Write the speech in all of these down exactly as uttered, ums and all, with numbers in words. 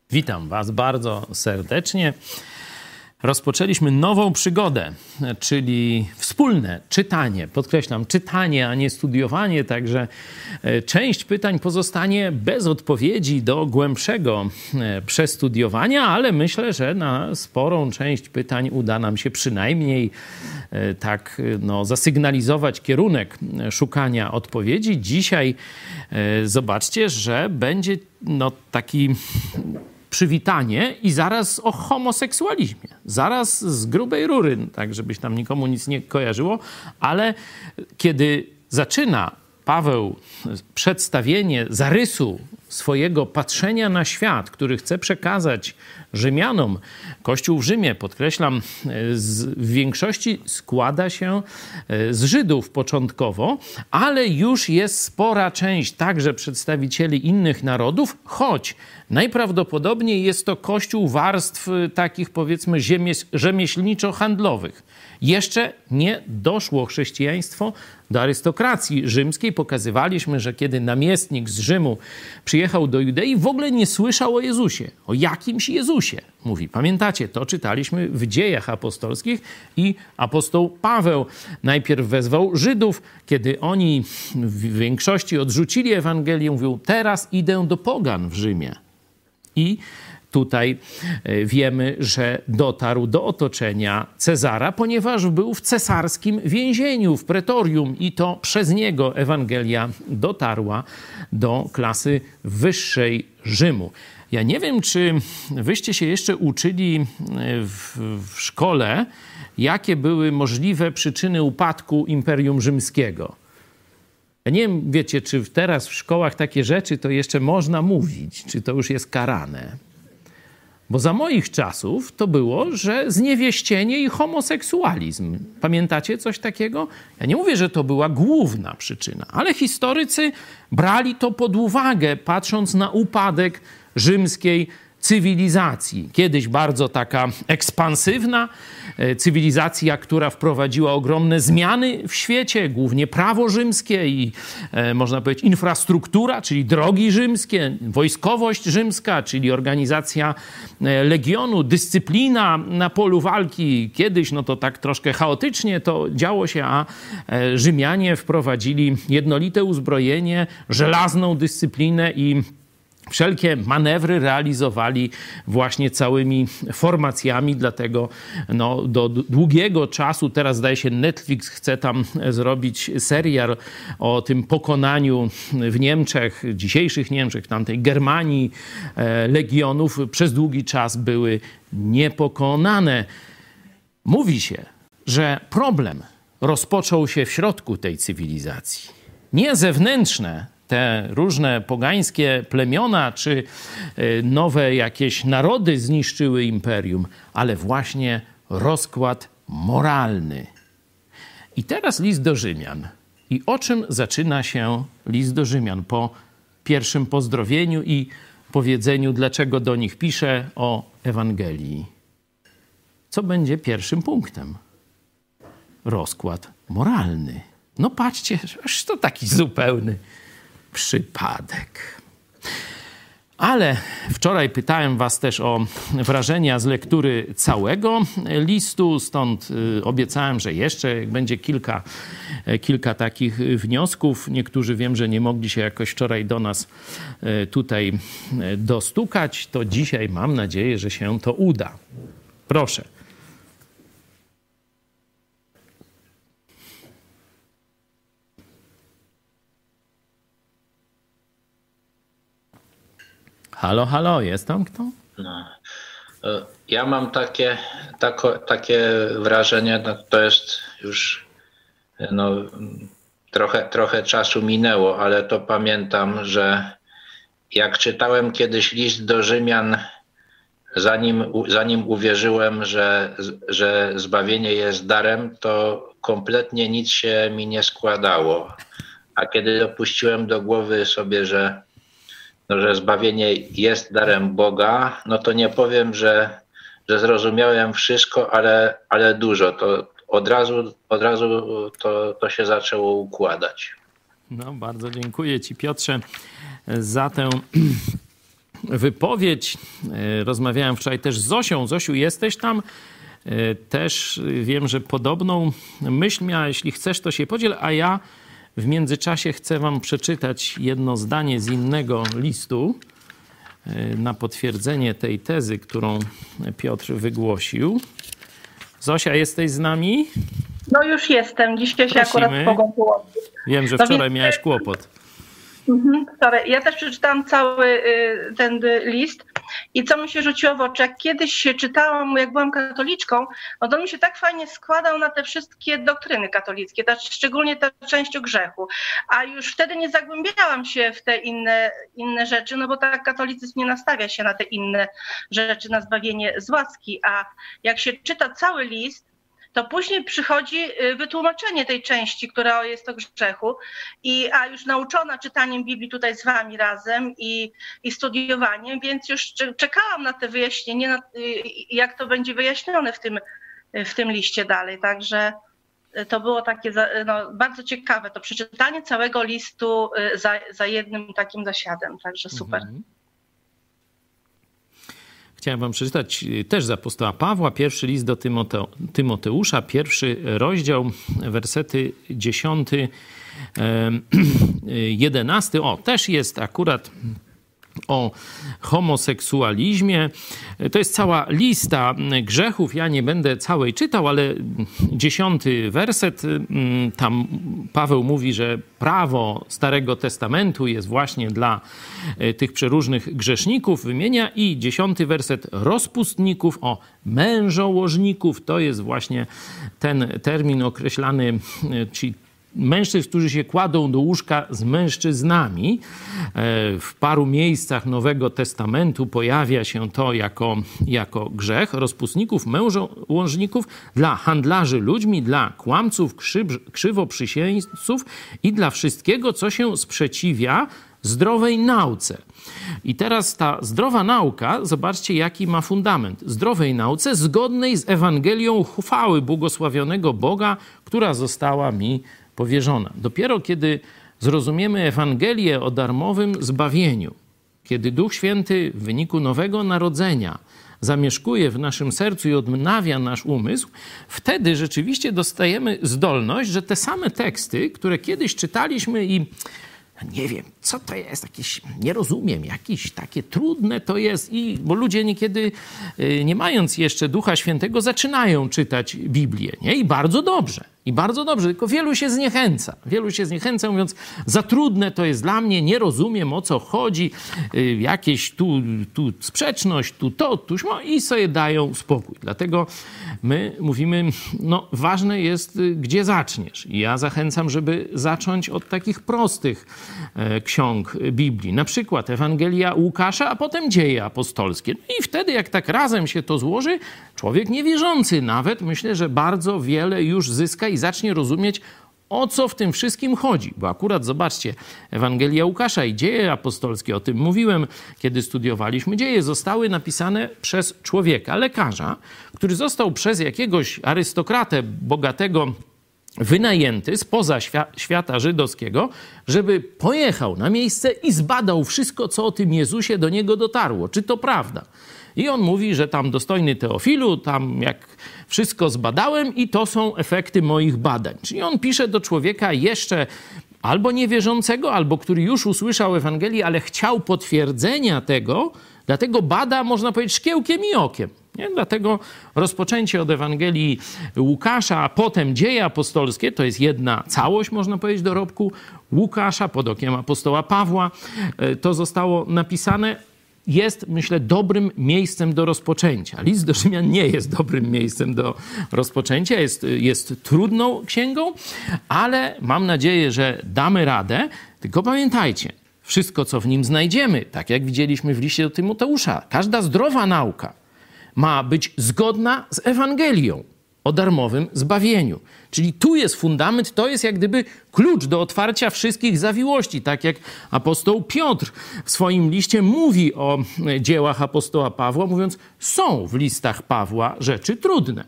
Witam Was bardzo serdecznie. Rozpoczęliśmy nową przygodę, czyli wspólne czytanie. Podkreślam, czytanie, a nie studiowanie, także część pytań pozostanie bez odpowiedzi do głębszego przestudiowania, ale myślę, że na sporą część pytań uda nam się przynajmniej tak no, zasygnalizować kierunek szukania odpowiedzi. Dzisiaj zobaczcie, że będzie no, taki przywitanie i zaraz o homoseksualizmie. Zaraz z grubej rury, tak żebyś tam nikomu nic nie kojarzyło, ale kiedy zaczyna Paweł przedstawienie zarysu swojego patrzenia na świat, który chce przekazać Rzymianom, Kościół w Rzymie, podkreślam, z, w większości składa się z Żydów początkowo, ale już jest spora część także przedstawicieli innych narodów, choć najprawdopodobniej jest to Kościół warstw takich, powiedzmy, rzemieślniczo-handlowych. Jeszcze nie doszło chrześcijaństwo do arystokracji rzymskiej. Pokazywaliśmy, że kiedy namiestnik z Rzymu przyjechał do Judei, w ogóle nie słyszał o Jezusie. O jakimś Jezusie mówi. Pamiętacie, to czytaliśmy w Dziejach Apostolskich i apostoł Paweł najpierw wezwał Żydów, kiedy oni w większości odrzucili Ewangelię, mówił: teraz idę do pogan w Rzymie. I tutaj wiemy, że dotarł do otoczenia Cezara, ponieważ był w cesarskim więzieniu, w pretorium, i to przez niego Ewangelia dotarła do klasy wyższej Rzymu. Ja nie wiem, czy wyście się jeszcze uczyli w, w szkole, jakie były możliwe przyczyny upadku Imperium Rzymskiego. Ja nie wiem, wiecie, czy teraz w szkołach takie rzeczy to jeszcze można mówić, czy to już jest karane. Bo za moich czasów to było, że zniewieścienie i homoseksualizm. Pamiętacie coś takiego? Ja nie mówię, że to była główna przyczyna, ale historycy brali to pod uwagę, patrząc na upadek rzymskiej cywilizacji. Kiedyś bardzo taka ekspansywna cywilizacja, która wprowadziła ogromne zmiany w świecie, głównie prawo rzymskie i e, można powiedzieć infrastruktura, czyli drogi rzymskie, wojskowość rzymska, czyli organizacja legionu, dyscyplina na polu walki. Kiedyś no to tak troszkę chaotycznie to działo się, a Rzymianie wprowadzili jednolite uzbrojenie, żelazną dyscyplinę i wszelkie manewry realizowali właśnie całymi formacjami, dlatego no, do długiego czasu, teraz zdaje się Netflix chce tam zrobić serial o tym pokonaniu w Niemczech, dzisiejszych Niemczech, tamtej Germanii, e, legionów, przez długi czas były niepokonane. Mówi się, że problem rozpoczął się w środku tej cywilizacji. Nie zewnętrzne, te różne pogańskie plemiona czy nowe jakieś narody zniszczyły imperium, ale właśnie rozkład moralny. I teraz list do Rzymian. I o czym zaczyna się list do Rzymian po pierwszym pozdrowieniu i powiedzeniu, dlaczego do nich pisze o Ewangelii? Co będzie pierwszym punktem? Rozkład moralny. No patrzcie, aż to taki zupełny przypadek. Ale wczoraj pytałem was też o wrażenia z lektury całego listu, stąd obiecałem, że jeszcze jak będzie kilka, kilka takich wniosków. Niektórzy wiem, że nie mogli się jakoś wczoraj do nas tutaj dostukać, to dzisiaj mam nadzieję, że się to uda. Proszę. Halo, halo, jest tam kto? No. Ja mam takie, tako, takie wrażenie, no to jest już no, trochę, trochę czasu minęło, ale to pamiętam, że jak czytałem kiedyś list do Rzymian, zanim, zanim uwierzyłem, że, że zbawienie jest darem, to kompletnie nic się mi nie składało. A kiedy dopuściłem do głowy sobie, że No, że zbawienie jest darem Boga, no to nie powiem, że, że zrozumiałem wszystko, ale, ale dużo. To od razu, od razu to, to się zaczęło układać. No, bardzo dziękuję ci, Piotrze, za tę wypowiedź. Rozmawiałem wczoraj też z Zosią. Zosiu, jesteś tam? Też wiem, że podobną myśl miała. Jeśli chcesz, to się podziel, a ja w międzyczasie chcę wam przeczytać jedno zdanie z innego listu na potwierdzenie tej tezy, którą Piotr wygłosił. Zosia, jesteś z nami? No już jestem. Dzisiaj się akurat mogą połączyć. Wiem, że wczoraj no więc... miałeś kłopot. Mhm, ja też przeczytałam cały y, ten list i co mi się rzuciło w oczy, jak kiedyś się czytałam, jak byłam katoliczką, no to mi się tak fajnie składał na te wszystkie doktryny katolickie, ta, szczególnie ta część o grzechu, a już wtedy nie zagłębiałam się w te inne, inne rzeczy, no bo tak katolicyzm nie nastawia się na te inne rzeczy, na zbawienie z łaski, a jak się czyta cały list, to później przychodzi wytłumaczenie tej części, która jest o grzechu, i, a już nauczona czytaniem Biblii tutaj z wami razem i, i studiowaniem, więc już czekałam na te wyjaśnienie, na, jak to będzie wyjaśnione w tym, w tym liście dalej. Także to było takie no, bardzo ciekawe, to przeczytanie całego listu za, za jednym takim zasiadem, także super. Mhm. Chciałem wam przeczytać też z apostoła Pawła, pierwszy list do Tymote- Tymoteusza, pierwszy rozdział, wersety dziesiąty, jedenasty. O, też jest akurat o homoseksualizmie. To jest cała lista grzechów. Ja nie będę całej czytał, ale dziesiąty werset, tam Paweł mówi, że prawo Starego Testamentu jest właśnie dla tych przeróżnych grzeszników, wymienia, i dziesiąty werset rozpustników, o mężołożników, to jest właśnie ten termin określany, czyli mężczyzn, którzy się kładą do łóżka z mężczyznami. W paru miejscach Nowego Testamentu pojawia się to jako, jako grzech. Rozpustników, mężołożników, dla handlarzy ludźmi, dla kłamców, krzywoprzysięgców i dla wszystkiego, co się sprzeciwia zdrowej nauce. I teraz ta zdrowa nauka, zobaczcie, jaki ma fundament. Zdrowej nauce zgodnej z Ewangelią chwały błogosławionego Boga, która została mi powierzona. Dopiero kiedy zrozumiemy Ewangelię o darmowym zbawieniu, kiedy Duch Święty w wyniku nowego narodzenia zamieszkuje w naszym sercu i odnawia nasz umysł, wtedy rzeczywiście dostajemy zdolność, że te same teksty, które kiedyś czytaliśmy i nie wiem, co to jest, jakieś, nie rozumiem, jakieś takie trudne to jest, i bo ludzie niekiedy, nie mając jeszcze Ducha Świętego, zaczynają czytać Biblię, nie? I bardzo dobrze, i bardzo dobrze, tylko wielu się zniechęca, wielu się zniechęca, mówiąc, za trudne to jest dla mnie, nie rozumiem, o co chodzi, jakieś tu, tu sprzeczność, tu to, tuż, no, i sobie dają spokój. Dlatego my mówimy, no ważne jest, gdzie zaczniesz. I ja zachęcam, żeby zacząć od takich prostych ksiąg Biblii. Na przykład Ewangelia Łukasza, a potem Dzieje apostolskie. No i wtedy, jak tak razem się to złoży, człowiek niewierzący nawet, myślę, że bardzo wiele już zyska i zacznie rozumieć, o co w tym wszystkim chodzi. Bo akurat zobaczcie, Ewangelia Łukasza i Dzieje apostolskie, o tym mówiłem, kiedy studiowaliśmy Dzieje, zostały napisane przez człowieka, lekarza, który został przez jakiegoś arystokratę bogatego wynajęty spoza świata żydowskiego, żeby pojechał na miejsce i zbadał wszystko, co o tym Jezusie do niego dotarło. Czy to prawda? I on mówi, że tam dostojny Teofilu, tam jak wszystko zbadałem i to są efekty moich badań. Czyli on pisze do człowieka jeszcze albo niewierzącego, albo który już usłyszał Ewangelię, ale chciał potwierdzenia tego, dlatego bada, można powiedzieć, szkiełkiem i okiem. Nie? Dlatego rozpoczęcie od Ewangelii Łukasza, a potem Dzieje apostolskie, to jest jedna całość, można powiedzieć, dorobku Łukasza pod okiem apostoła Pawła. To zostało napisane, jest, myślę, dobrym miejscem do rozpoczęcia. List do Rzymian nie jest dobrym miejscem do rozpoczęcia, jest, jest trudną księgą, ale mam nadzieję, że damy radę. Tylko pamiętajcie, wszystko, co w nim znajdziemy, tak jak widzieliśmy w liście do Tymoteusza, każda zdrowa nauka ma być zgodna z Ewangelią o darmowym zbawieniu. Czyli tu jest fundament, to jest jak gdyby klucz do otwarcia wszystkich zawiłości. Tak jak apostoł Piotr w swoim liście mówi o dziełach apostoła Pawła, mówiąc, są w listach Pawła rzeczy trudne.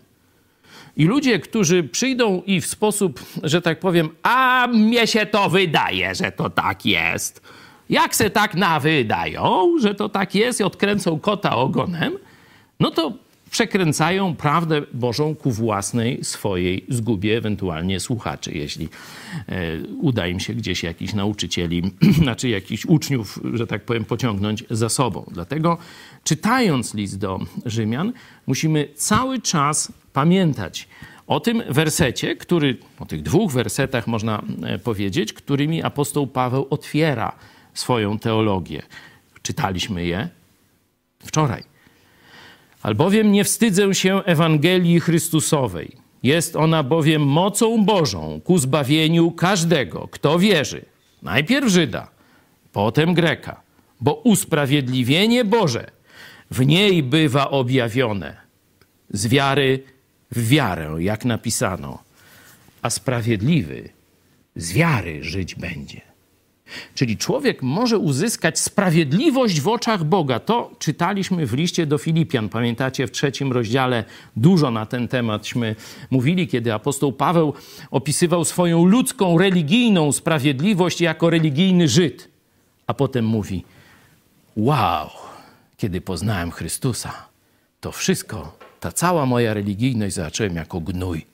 I ludzie, którzy przyjdą i w sposób, że tak powiem, a mnie się to wydaje, że to tak jest. Jak se tak nawydają, że to tak jest i odkręcą kota ogonem, no to przekręcają prawdę Bożą ku własnej swojej zgubie, ewentualnie słuchaczy, jeśli e, uda im się gdzieś jakichś nauczycieli, znaczy jakichś uczniów, że tak powiem, pociągnąć za sobą. Dlatego czytając list do Rzymian, musimy cały czas pamiętać o tym wersecie, który, o tych dwóch wersetach można powiedzieć, którymi apostoł Paweł otwiera swoją teologię. Czytaliśmy je wczoraj. Albowiem nie wstydzę się Ewangelii Chrystusowej. Jest ona bowiem mocą Bożą ku zbawieniu każdego, kto wierzy. Najpierw Żyda, potem Greka, bo usprawiedliwienie Boże w niej bywa objawione z wiary w wiarę, jak napisano, a sprawiedliwy z wiary żyć będzie. Czyli człowiek może uzyskać sprawiedliwość w oczach Boga. To czytaliśmy w liście do Filipian. Pamiętacie, w trzecim rozdziale dużo na ten tematśmy mówili, kiedy apostoł Paweł opisywał swoją ludzką, religijną sprawiedliwość jako religijny Żyd. A potem mówi, wow, kiedy poznałem Chrystusa, to wszystko, ta cała moja religijność zacząłem jako gnój.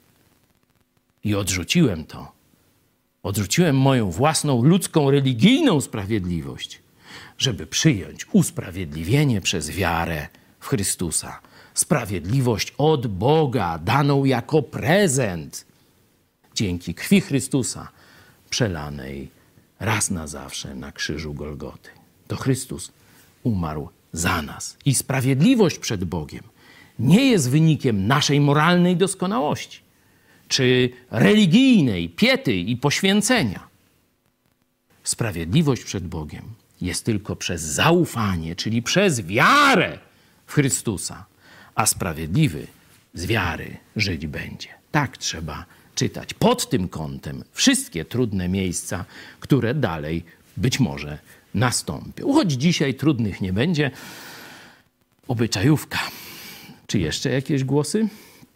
I odrzuciłem to. Odrzuciłem moją własną ludzką, religijną sprawiedliwość, żeby przyjąć usprawiedliwienie przez wiarę w Chrystusa. Sprawiedliwość od Boga, daną jako prezent dzięki krwi Chrystusa, przelanej raz na zawsze na krzyżu Golgoty. To Chrystus umarł za nas. I sprawiedliwość przed Bogiem nie jest wynikiem naszej moralnej doskonałości, czy religijnej piety i poświęcenia. Sprawiedliwość przed Bogiem jest tylko przez zaufanie, czyli przez wiarę w Chrystusa, a sprawiedliwy z wiary żyć będzie. Tak trzeba czytać. Pod tym kątem wszystkie trudne miejsca, które dalej być może nastąpią. Choć dzisiaj trudnych nie będzie. Obyczajówka. Czy jeszcze jakieś głosy?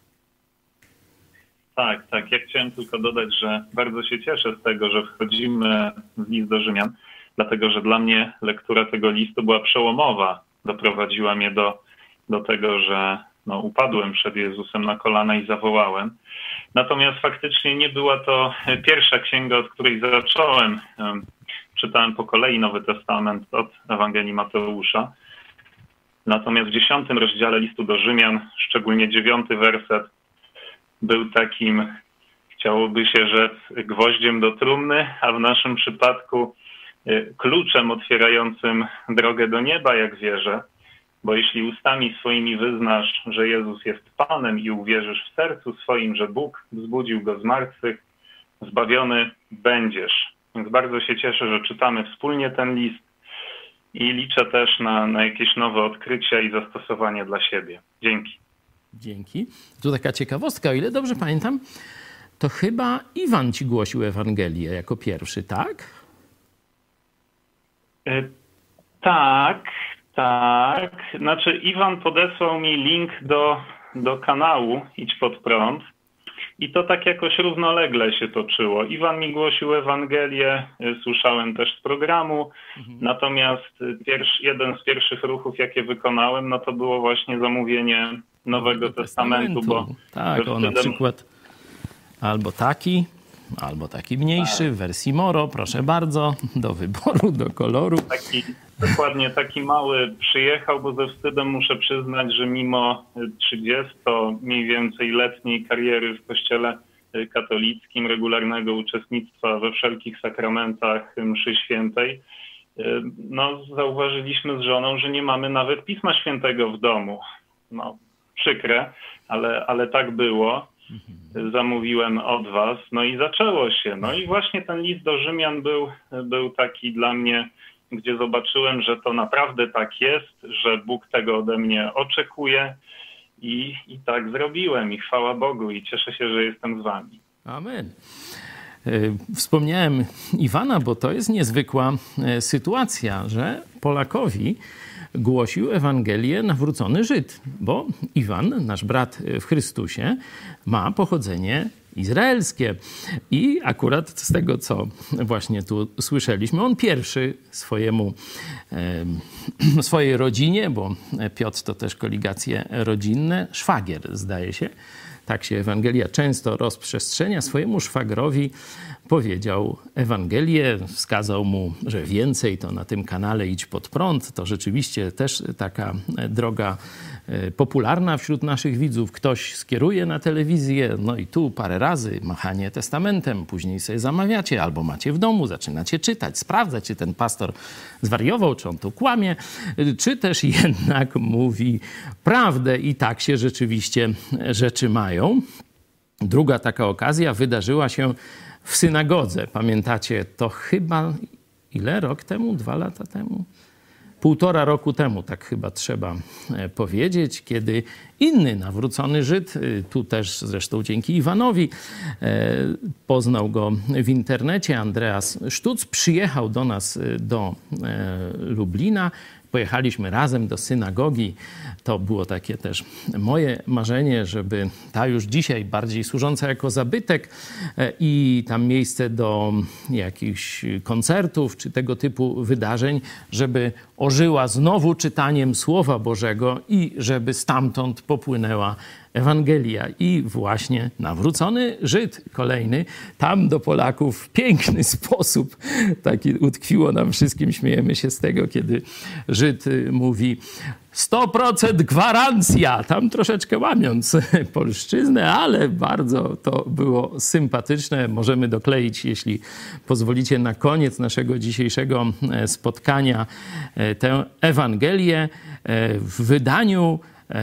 Tak, tak. Ja chciałem tylko dodać, że bardzo się cieszę z tego, że wchodzimy w list do Rzymian, dlatego że dla mnie lektura tego listu była przełomowa. Doprowadziła mnie do, do tego, że no, upadłem przed Jezusem na kolana i zawołałem. Natomiast faktycznie nie była to pierwsza księga, od której zacząłem. Czytałem po kolei Nowy Testament od Ewangelii Mateusza. Natomiast w dziesiątym rozdziale listu do Rzymian, szczególnie dziewiąty werset, był takim, chciałoby się rzec, gwoździem do trumny, a w naszym przypadku kluczem otwierającym drogę do nieba, jak wierzę. Bo jeśli ustami swoimi wyznasz, że Jezus jest Panem i uwierzysz w sercu swoim, że Bóg wzbudził Go z martwych, zbawiony będziesz. Więc bardzo się cieszę, że czytamy wspólnie ten list i liczę też na, na jakieś nowe odkrycia i zastosowanie dla siebie. Dzięki. Dzięki. Tu taka ciekawostka, o ile dobrze pamiętam, to chyba Iwan ci głosił Ewangelię jako pierwszy, tak? Y- tak, tak. Znaczy Iwan podesłał mi link do, do kanału Idź Pod Prąd i to tak jakoś równolegle się toczyło. Iwan mi głosił Ewangelię, y- słyszałem też z programu, mhm. Natomiast pierwszy, jeden z pierwszych ruchów, jakie wykonałem, no to było właśnie zamówienie Nowego Testamentu, bo tak, o na przykład albo taki, albo taki mniejszy, w wersji Moro, proszę bardzo, do wyboru, do koloru. Taki, dokładnie taki mały przyjechał, bo ze wstydem muszę przyznać, że mimo trzydziesto mniej więcej letniej kariery w Kościele katolickim, regularnego uczestnictwa we wszelkich sakramentach mszy świętej, no zauważyliśmy z żoną, że nie mamy nawet Pisma Świętego w domu. No, przykre, ale, ale tak było. Zamówiłem od was, no i zaczęło się. No i właśnie ten list do Rzymian był, był taki dla mnie, gdzie zobaczyłem, że to naprawdę tak jest, że Bóg tego ode mnie oczekuje i, i tak zrobiłem i chwała Bogu i cieszę się, że jestem z wami. Amen. Wspomniałem Iwana, bo to jest niezwykła sytuacja, że Polakowi głosił Ewangelię nawrócony Żyd, bo Iwan, nasz brat w Chrystusie, ma pochodzenie izraelskie. I akurat z tego, co właśnie tu słyszeliśmy, on pierwszy swojemu, e, swojej rodzinie, bo Piotr to też koligacje rodzinne, szwagier zdaje się, tak się Ewangelia często rozprzestrzenia, swojemu szwagrowi powiedział Ewangelię, wskazał mu, że więcej to na tym kanale Idź Pod Prąd. To rzeczywiście też taka droga popularna wśród naszych widzów. Ktoś skieruje na telewizję, no i tu parę razy machanie testamentem, później sobie zamawiacie albo macie w domu, zaczynacie czytać, sprawdzać, czy ten pastor zwariował, czy on tu kłamie, czy też jednak mówi prawdę i tak się rzeczywiście rzeczy mają. Druga taka okazja wydarzyła się w synagodze. Pamiętacie, to chyba ile? Rok temu? Dwa lata temu? Półtora roku temu, tak chyba trzeba powiedzieć, kiedy inny nawrócony Żyd, tu też zresztą dzięki Iwanowi, poznał go w internecie, Andreas Sztuc, przyjechał do nas do Lublina. Pojechaliśmy razem do synagogi. To było takie też moje marzenie, żeby ta już dzisiaj bardziej służąca jako zabytek i tam miejsce do jakichś koncertów czy tego typu wydarzeń, żeby ożyła znowu czytaniem Słowa Bożego i żeby stamtąd popłynęła Ewangelia. I właśnie nawrócony Żyd kolejny tam do Polaków w piękny sposób, taki utkwiło nam wszystkim, śmiejemy się z tego, kiedy Żyd mówi sto procent gwarancja, tam troszeczkę łamiąc polszczyznę, ale bardzo to było sympatyczne. Możemy dokleić, jeśli pozwolicie, na koniec naszego dzisiejszego spotkania tę Ewangelię w wydaniu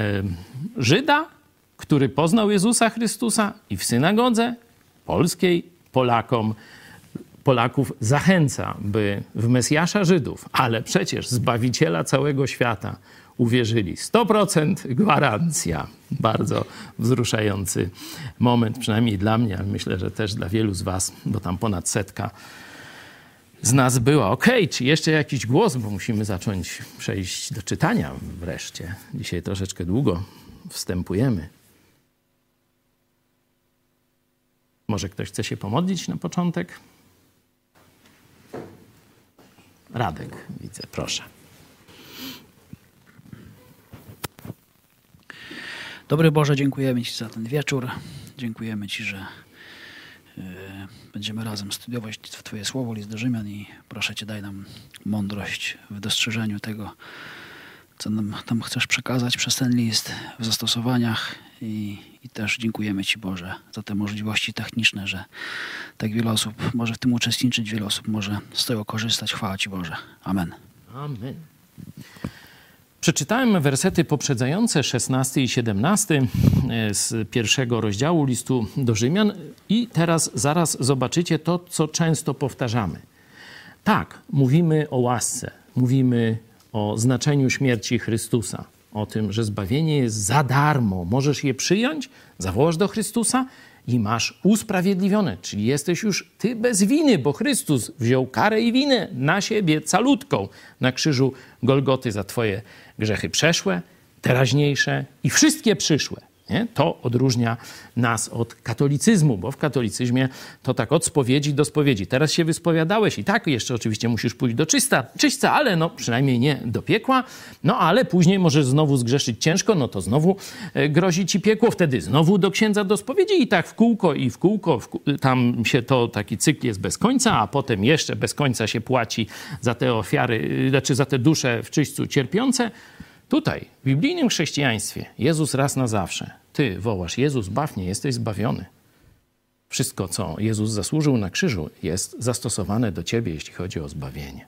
Żyda, który poznał Jezusa Chrystusa i w synagodze polskiej Polakom, Polaków zachęca, by w Mesjasza Żydów, ale przecież Zbawiciela całego świata uwierzyli. sto procent gwarancja. Bardzo wzruszający moment, przynajmniej dla mnie, ale myślę, że też dla wielu z was, bo tam ponad setka z nas była. Okej, czy jeszcze jakiś głos, bo musimy zacząć przejść do czytania wreszcie. Dzisiaj troszeczkę długo wstępujemy. Może ktoś chce się pomodlić na początek? Radek, widzę, proszę. Dobry Boże, dziękujemy Ci za ten wieczór. Dziękujemy Ci, że y, będziemy razem studiować Twoje słowo, list do Rzymian i proszę Cię, daj nam mądrość w dostrzeżeniu tego, co nam tam chcesz przekazać przez ten list, w zastosowaniach i, i też dziękujemy Ci, Boże, za te możliwości techniczne, że tak wiele osób może w tym uczestniczyć, wiele osób może z tego korzystać. Chwała Ci, Boże. Amen. Amen. Przeczytałem wersety poprzedzające, szesnasty i siedemnasty z pierwszego rozdziału listu do Rzymian i teraz zaraz zobaczycie to, co często powtarzamy. Tak, mówimy o łasce, mówimy o znaczeniu śmierci Chrystusa, o tym, że zbawienie jest za darmo. Możesz je przyjąć, zawołasz do Chrystusa i masz usprawiedliwione, czyli jesteś już ty bez winy, bo Chrystus wziął karę i winę na siebie calutką na krzyżu Golgoty za twoje grzechy przeszłe, teraźniejsze i wszystkie przyszłe. Nie? To odróżnia nas od katolicyzmu, bo w katolicyzmie to tak od spowiedzi do spowiedzi. Teraz się wyspowiadałeś i tak jeszcze oczywiście musisz pójść do czysta, czyśćca, ale no przynajmniej nie do piekła. No ale później możesz znowu zgrzeszyć ciężko, no to znowu grozi ci piekło, wtedy znowu do księdza do spowiedzi i tak w kółko i w kółko. W kół... Tam się to, taki cykl jest bez końca, a potem jeszcze bez końca się płaci za te ofiary, znaczy za te dusze w czyśćcu cierpiące. Tutaj, w biblijnym chrześcijaństwie, Jezus raz na zawsze. Ty wołasz, Jezus, baw mnie, jesteś zbawiony. Wszystko, co Jezus zasłużył na krzyżu, jest zastosowane do ciebie, jeśli chodzi o zbawienie.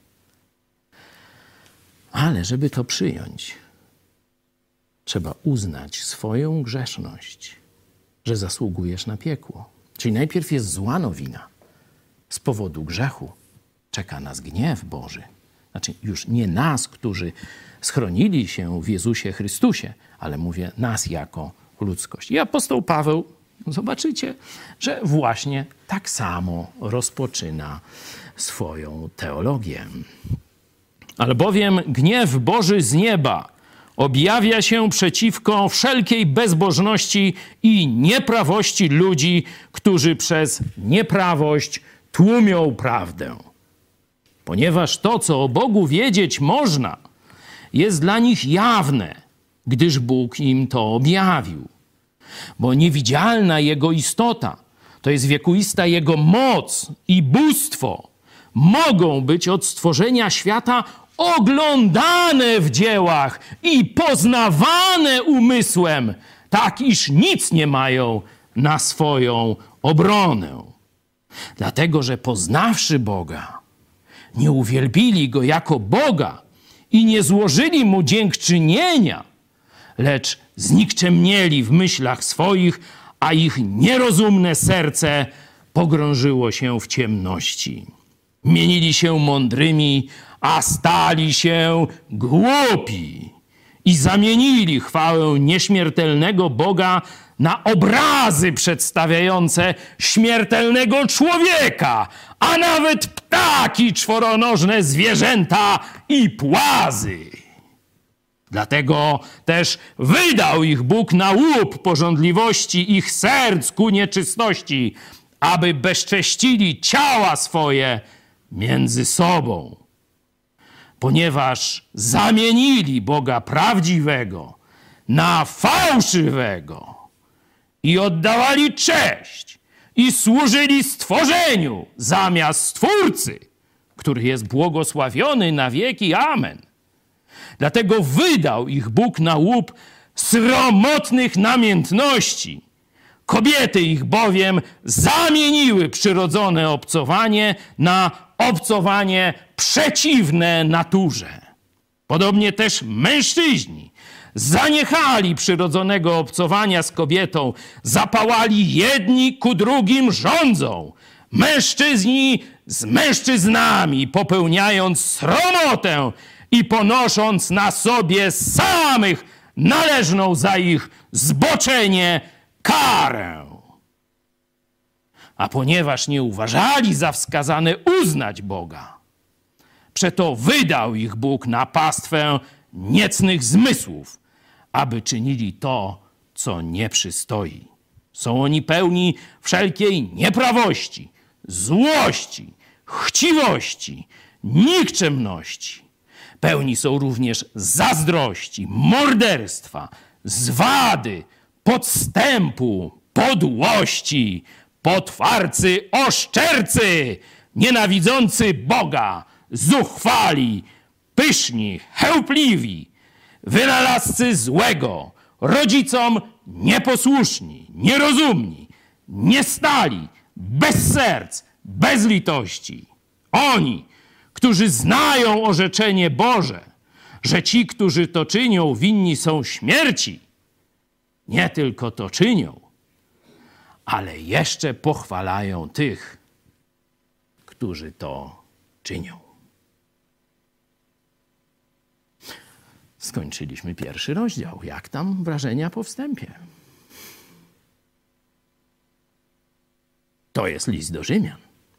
Ale żeby to przyjąć, trzeba uznać swoją grzeszność, że zasługujesz na piekło. Czyli najpierw jest zła nowina. Z powodu grzechu czeka nas gniew Boży. Znaczy już nie nas, którzy schronili się w Jezusie Chrystusie, ale mówię nas jako ludzkość. I apostoł Paweł Zobaczycie, że właśnie tak samo rozpoczyna swoją teologię. Albowiem gniew Boży z nieba objawia się przeciwko wszelkiej bezbożności i nieprawości ludzi, którzy przez nieprawość tłumią prawdę. Ponieważ to, co o Bogu wiedzieć można, jest dla nich jawne, gdyż Bóg im to objawił. Bo niewidzialna Jego istota, to jest wiekuista Jego moc i bóstwo, mogą być od stworzenia świata oglądane w dziełach i poznawane umysłem, tak iż nic nie mają na swoją obronę. Dlatego, że poznawszy Boga, nie uwielbili Go jako Boga i nie złożyli Mu dziękczynienia, lecz znikczemnieli w myślach swoich, a ich nierozumne serce pogrążyło się w ciemności. Mienili się mądrymi, a stali się głupi i zamienili chwałę nieśmiertelnego Boga na obrazy przedstawiające śmiertelnego człowieka, a nawet ptaki, czworonożne zwierzęta i płazy. Dlatego też wydał ich Bóg na łup pożądliwości ich serc ku nieczystości, aby bezcześcili ciała swoje między sobą. Ponieważ zamienili Boga prawdziwego na fałszywego i oddawali cześć i służyli stworzeniu zamiast Stwórcy, który jest błogosławiony na wieki. Amen. Dlatego wydał ich Bóg na łup sromotnych namiętności. Kobiety ich bowiem zamieniły przyrodzone obcowanie na obcowanie przeciwne naturze. Podobnie też mężczyźni zaniechali przyrodzonego obcowania z kobietą, zapałali jedni ku drugim rządzą. Mężczyźni z mężczyznami, popełniając sromotę i ponosząc na sobie samych należną za ich zboczenie karę. A ponieważ nie uważali za wskazane uznać Boga, przeto wydał ich Bóg na pastwę niecnych zmysłów, aby czynili to, co nie przystoi. Są oni pełni wszelkiej nieprawości, złości, chciwości, nikczemności. Pełni są również zazdrości, morderstwa, zwady, podstępu, podłości, potwarcy, oszczercy, nienawidzący Boga, zuchwali, pyszni, chełpliwi, wynalazcy złego, rodzicom nieposłuszni, nierozumni, niestali, bez serc, bez litości. Oni, którzy znają orzeczenie Boże, że ci, którzy to czynią, winni są śmierci, nie tylko to czynią, ale jeszcze pochwalają tych, którzy to czynią. Skończyliśmy pierwszy rozdział. Jak tam wrażenia po wstępie? To jest list do Rzymian.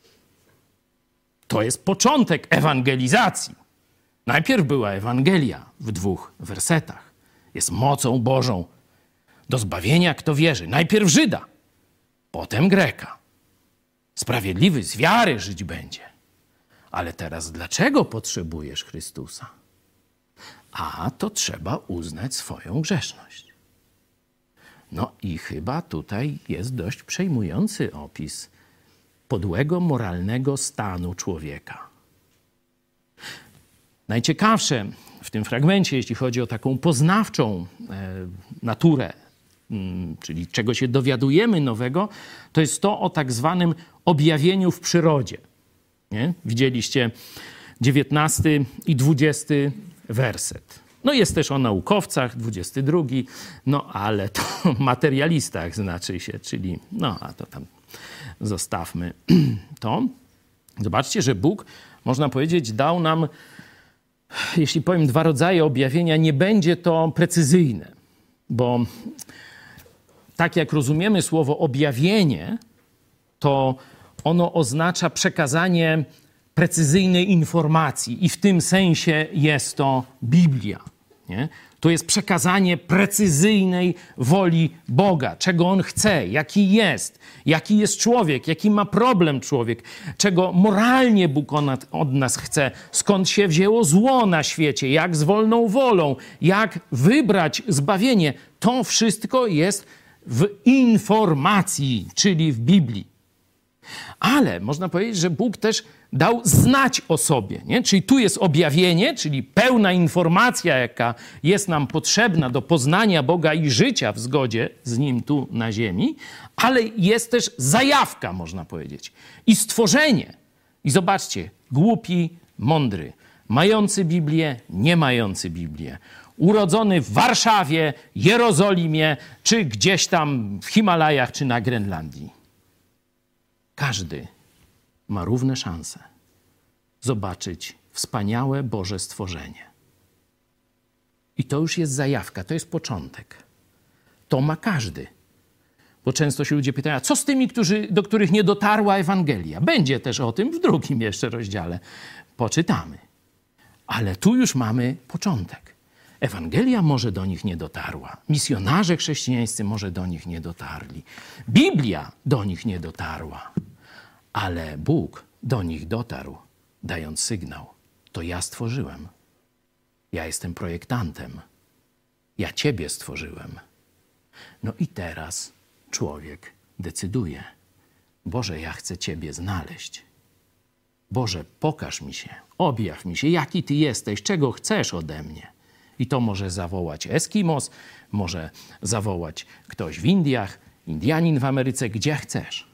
To jest początek ewangelizacji. Najpierw była Ewangelia w dwóch wersetach. Jest mocą Bożą do zbawienia, kto wierzy. Najpierw Żyda, potem Greka. Sprawiedliwy z wiary żyć będzie. Ale teraz dlaczego potrzebujesz Chrystusa? A to trzeba uznać swoją grzeszność. No i chyba tutaj jest dość przejmujący opis podłego moralnego stanu człowieka. Najciekawsze w tym fragmencie, jeśli chodzi o taką poznawczą e, naturę, m, czyli czego się dowiadujemy nowego, to jest to o tak zwanym objawieniu w przyrodzie. Nie? Widzieliście dziewiętnasty i dwudziesty werset. No jest też o naukowcach, dwudziesty drugi, no ale to materialistach znaczy się, czyli no a to tam zostawmy to. Zobaczcie, że Bóg, można powiedzieć, dał nam, jeśli powiem, dwa rodzaje objawienia, nie będzie to precyzyjne, bo tak jak rozumiemy słowo objawienie, to ono oznacza przekazanie precyzyjnej informacji i w tym sensie jest to Biblia. Nie? To jest przekazanie precyzyjnej woli Boga, czego On chce, jaki jest, jaki jest człowiek, jaki ma problem człowiek, czego moralnie Bóg od nas chce, skąd się wzięło zło na świecie, jak z wolną wolą, jak wybrać zbawienie. To wszystko jest w informacji, czyli w Biblii. Ale można powiedzieć, że Bóg też dał znać o sobie. Nie? Czyli tu jest objawienie, czyli pełna informacja, jaka jest nam potrzebna do poznania Boga i życia w zgodzie z Nim tu na ziemi, ale jest też zajawka, można powiedzieć. I stworzenie. I zobaczcie, głupi, mądry, mający Biblię, nie mający Biblię, urodzony w Warszawie, Jerozolimie, czy gdzieś tam w Himalajach, czy na Grenlandii. Każdy ma równe szanse zobaczyć wspaniałe Boże stworzenie. I to już jest zajawka, to jest początek. To ma każdy. Bo często się ludzie pytają, a co z tymi, którzy, do których nie dotarła Ewangelia? Będzie też o tym w drugim jeszcze rozdziale. Poczytamy. Ale tu już mamy początek. Ewangelia może do nich nie dotarła. Misjonarze chrześcijańscy może do nich nie dotarli. Biblia do nich nie dotarła. Ale Bóg do nich dotarł, dając sygnał. To ja stworzyłem. Ja jestem projektantem. Ja Ciebie stworzyłem. No i teraz człowiek decyduje. Boże, ja chcę Ciebie znaleźć. Boże, pokaż mi się, objaw mi się, jaki Ty jesteś, czego chcesz ode mnie. I to może zawołać Eskimos, może zawołać ktoś w Indiach, Indianin w Ameryce, gdzie chcesz.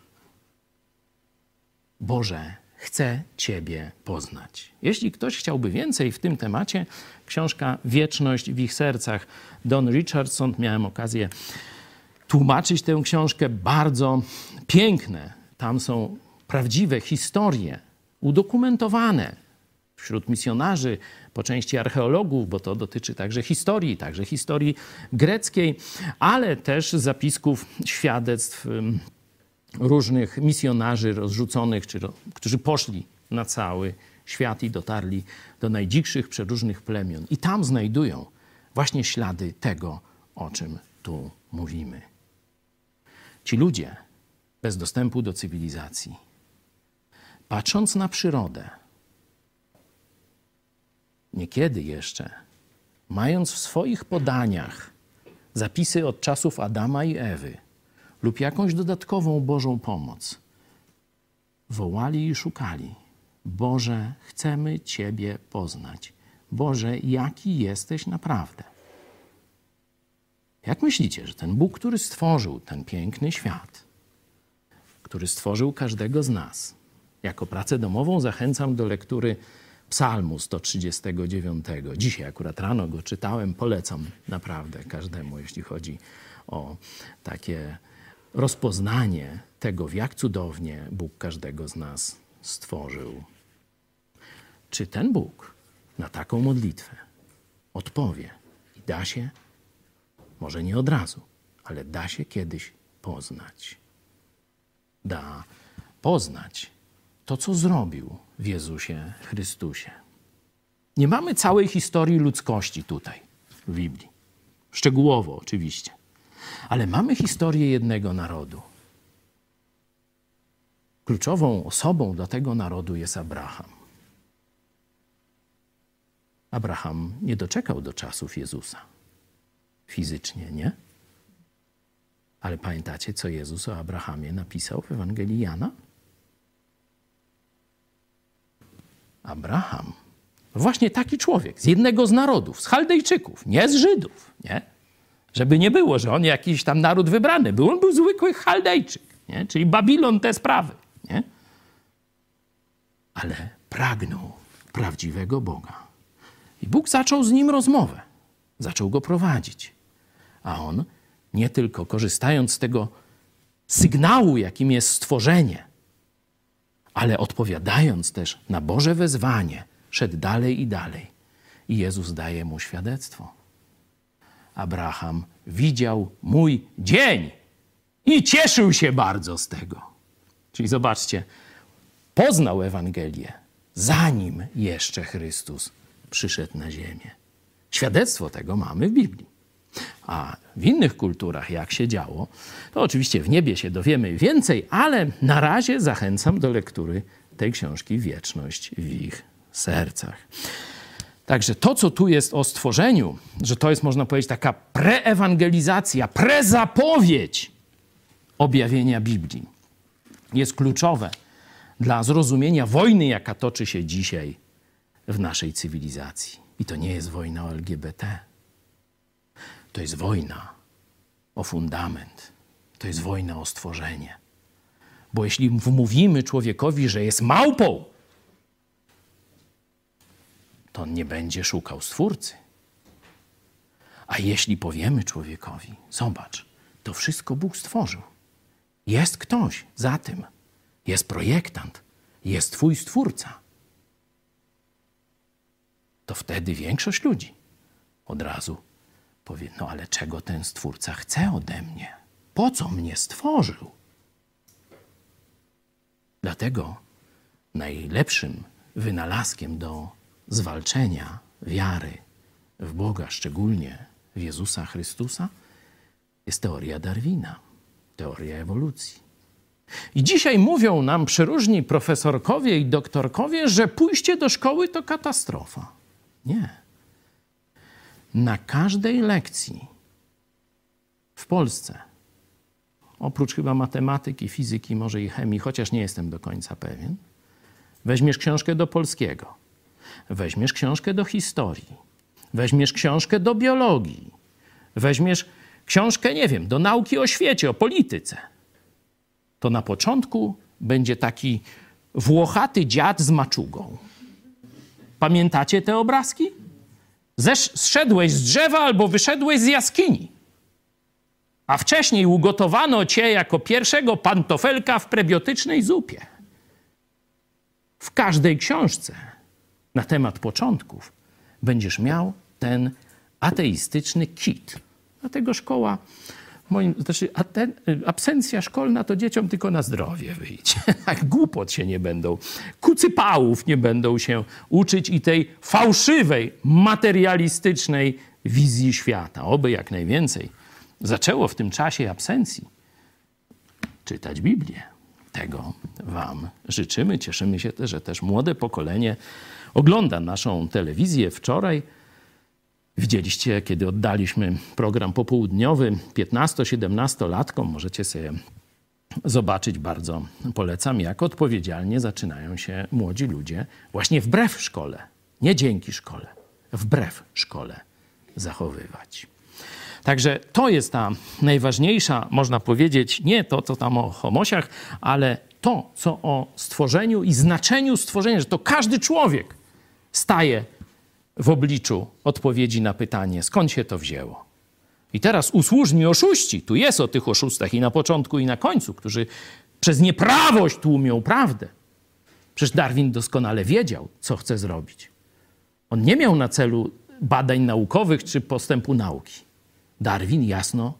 Boże, chcę Ciebie poznać. Jeśli ktoś chciałby więcej w tym temacie, książka Wieczność w ich sercach, Don Richardson, miałem okazję tłumaczyć tę książkę, bardzo piękne. Tam są prawdziwe historie, udokumentowane wśród misjonarzy, po części archeologów, bo to dotyczy także historii, także historii greckiej, ale też zapisków, świadectw różnych misjonarzy rozrzuconych, czy, którzy poszli na cały świat i dotarli do najdzikszych, przeróżnych plemion. I tam znajdują właśnie ślady tego, o czym tu mówimy. Ci ludzie bez dostępu do cywilizacji, patrząc na przyrodę, niekiedy jeszcze, mając w swoich podaniach zapisy od czasów Adama i Ewy lub jakąś dodatkową Bożą pomoc, wołali i szukali. Boże, chcemy Ciebie poznać. Boże, jaki jesteś naprawdę. Jak myślicie, że ten Bóg, który stworzył ten piękny świat, który stworzył każdego z nas, jako pracę domową zachęcam do lektury Psalmu sto trzydziestego dziewiątego. Dzisiaj akurat rano go czytałem, polecam naprawdę każdemu, jeśli chodzi o takie rozpoznanie tego, w jak cudownie Bóg każdego z nas stworzył. Czy ten Bóg na taką modlitwę odpowie i da się, może nie od razu, ale da się kiedyś poznać. Da poznać to, co zrobił w Jezusie Chrystusie. Nie mamy całej historii ludzkości tutaj w Biblii. Szczegółowo oczywiście. Ale mamy historię jednego narodu. Kluczową osobą dla tego narodu jest Abraham. Abraham nie doczekał do czasów Jezusa. Fizycznie, nie? Ale pamiętacie, co Jezus o Abrahamie napisał w Ewangelii Jana? Abraham, właśnie taki człowiek, z jednego z narodów, z Chaldejczyków, nie z Żydów, nie? Żeby nie było, że on jakiś tam naród wybrany był. On był zwykły Chaldejczyk, nie? Czyli Babilon te sprawy, nie? Ale pragnął prawdziwego Boga. I Bóg zaczął z nim rozmowę. Zaczął go prowadzić. A on, nie tylko korzystając z tego sygnału, jakim jest stworzenie, ale odpowiadając też na Boże wezwanie, szedł dalej i dalej. I Jezus daje mu świadectwo. Abraham widział mój dzień. I cieszył się bardzo z tego. Czyli zobaczcie, poznał Ewangelię, zanim jeszcze Chrystus przyszedł na ziemię. Świadectwo tego mamy w Biblii. A w innych kulturach, jak się działo, to oczywiście w niebie się dowiemy więcej, ale na razie zachęcam do lektury tej książki Wieczność w ich sercach. Także to, co tu jest o stworzeniu, że to jest, można powiedzieć, taka preewangelizacja, prezapowiedź objawienia Biblii, jest kluczowe dla zrozumienia wojny, jaka toczy się dzisiaj w naszej cywilizacji. I to nie jest wojna o L G B T. To jest wojna o fundament. To jest wojna o stworzenie. Bo jeśli wmówimy człowiekowi, że jest małpą, to on nie będzie szukał Stwórcy. A jeśli powiemy człowiekowi, zobacz, to wszystko Bóg stworzył. Jest ktoś za tym. Jest projektant. Jest Twój Stwórca. To wtedy większość ludzi od razu powie, no ale czego ten Stwórca chce ode mnie? Po co mnie stworzył? Dlatego najlepszym wynalazkiem do zwalczenia wiary w Boga, szczególnie w Jezusa Chrystusa, jest teoria Darwina, teoria ewolucji. I dzisiaj mówią nam przeróżni profesorkowie i doktorkowie, że pójście do szkoły to katastrofa. Nie. Na każdej lekcji w Polsce, oprócz chyba matematyki, fizyki, może i chemii, chociaż nie jestem do końca pewien, weźmiesz książkę do polskiego, weźmiesz książkę do historii, weźmiesz książkę do biologii, weźmiesz książkę, nie wiem, do nauki o świecie, o polityce, to na początku będzie taki włochaty dziad z maczugą. Pamiętacie te obrazki? Zesz- zszedłeś z drzewa albo wyszedłeś z jaskini. A wcześniej ugotowano cię jako pierwszego pantofelka w prebiotycznej zupie. W każdej książce na temat początków będziesz miał ten ateistyczny kit. Dlatego szkoła, moim, znaczy aten, absencja szkolna to dzieciom tylko na zdrowie wyjdzie. Tak głupot się nie będą, kucypałów nie będą się uczyć i tej fałszywej, materialistycznej wizji świata. Oby jak najwięcej zaczęło w tym czasie absencji czytać Biblię. Tego wam życzymy. Cieszymy się też, że też młode pokolenie ogląda naszą telewizję. Wczoraj widzieliście, kiedy oddaliśmy program popołudniowy piętnasto-siedemnastolatkom. Możecie sobie zobaczyć, bardzo polecam, jak odpowiedzialnie zaczynają się młodzi ludzie właśnie wbrew szkole, nie dzięki szkole, wbrew szkole zachowywać. Także to jest ta najważniejsza, można powiedzieć, nie to, co tam o homosiach, ale to, co o stworzeniu i znaczeniu stworzenia, że to każdy człowiek staje w obliczu odpowiedzi na pytanie, skąd się to wzięło. I teraz usłużni oszuści, tu jest o tych oszustach i na początku, i na końcu, którzy przez nieprawość tłumią prawdę. Przecież Darwin doskonale wiedział, co chce zrobić. On nie miał na celu badań naukowych czy postępu nauki. Darwin jasno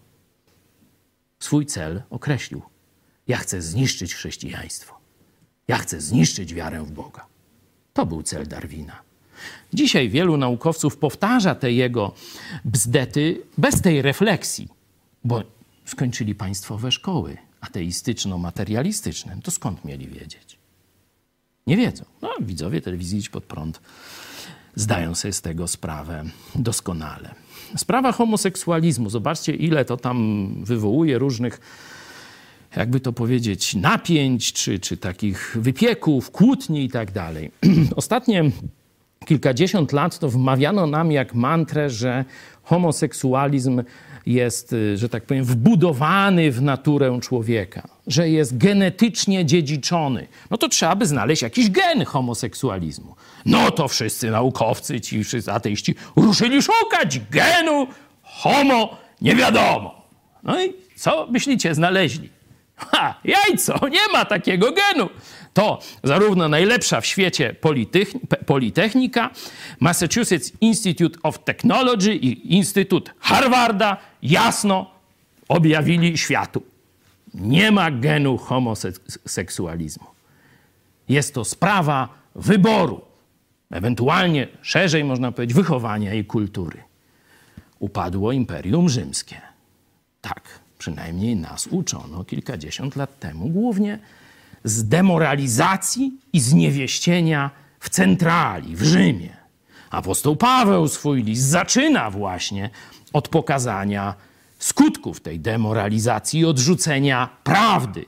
swój cel określił. Ja chcę zniszczyć chrześcijaństwo. Ja chcę zniszczyć wiarę w Boga. To był cel Darwina. Dzisiaj wielu naukowców powtarza te jego bzdety bez tej refleksji, bo skończyli państwowe szkoły ateistyczno-materialistyczne. To skąd mieli wiedzieć? Nie wiedzą. No, widzowie telewizji Idź Pod Prąd zdają sobie z tego sprawę doskonale. Sprawa homoseksualizmu. Zobaczcie, ile to tam wywołuje różnych, jakby to powiedzieć, napięć, czy, czy takich wypieków, kłótni i tak dalej. Ostatnie kilkadziesiąt lat to wmawiano nam jak mantrę, że homoseksualizm jest, że tak powiem, wbudowany w naturę człowieka, że jest genetycznie dziedziczony. No to trzeba by znaleźć jakiś gen homoseksualizmu. No to wszyscy naukowcy, ci wszyscy ateiści ruszyli szukać genu homo nie wiadomo. No i co myślicie znaleźli? Ha, jajco, nie ma takiego genu. To zarówno najlepsza w świecie Politechnika, Massachusetts Institute of Technology i Instytut Harvarda jasno objawili światu. Nie ma genu homoseksualizmu. Jest to sprawa wyboru, ewentualnie szerzej można powiedzieć wychowania i kultury. Upadło Imperium Rzymskie. Tak, przynajmniej nas uczono kilkadziesiąt lat temu, głównie z demoralizacji i zniewieścienia w centrali, w Rzymie. Apostoł Paweł swój list zaczyna właśnie od pokazania skutków tej demoralizacji i odrzucenia prawdy.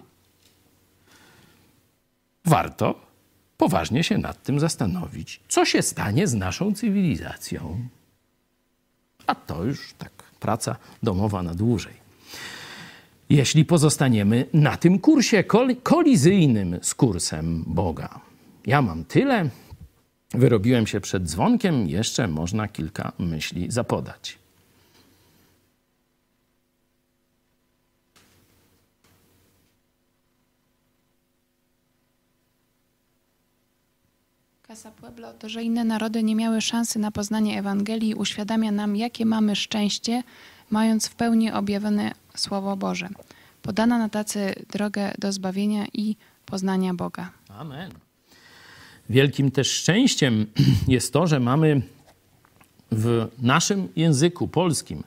Warto poważnie się nad tym zastanowić, co się stanie z naszą cywilizacją. A to już tak praca domowa na dłużej. Jeśli pozostaniemy na tym kursie kol- kolizyjnym z kursem Boga. Ja mam tyle. Wyrobiłem się przed dzwonkiem. Jeszcze można kilka myśli zapodać. Casa Pueblo, to, że inne narody nie miały szansy na poznanie Ewangelii, uświadamia nam, jakie mamy szczęście, mając w pełni objawione Słowo Boże. Podana na tacy drogę do zbawienia i poznania Boga. Amen. Wielkim też szczęściem jest to, że mamy w naszym języku polskim